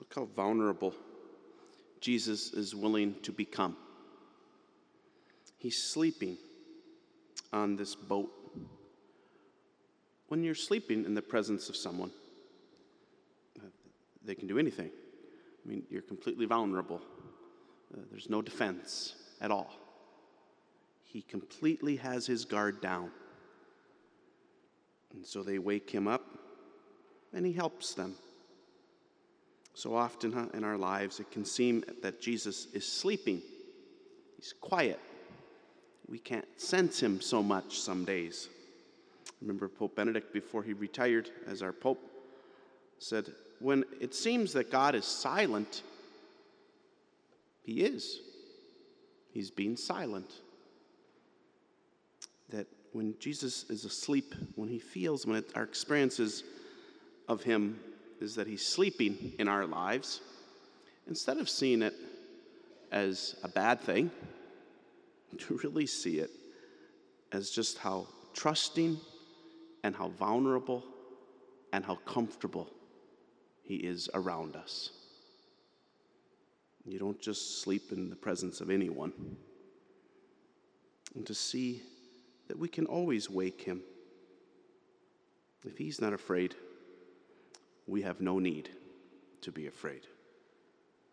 Look how vulnerable Jesus is willing to become. He's sleeping on this boat. When you're sleeping in the presence of someone, they can do anything. I mean, you're completely vulnerable. There's no defense at all. He completely has his guard down. And so they wake him up, and he helps them. So often in our lives, it can seem that Jesus is sleeping. He's quiet. We can't sense him so much some days. Remember Pope Benedict, before he retired as our Pope, said, when it seems that God is silent, he is. He's being silent. That when Jesus is asleep, when our experiences of him is that he's sleeping in our lives, instead of seeing it as a bad thing, to really see it as just how trusting and how vulnerable and how comfortable he is around us. You don't just sleep in the presence of anyone. And to see that we can always wake him. If he's not afraid, we have no need to be afraid.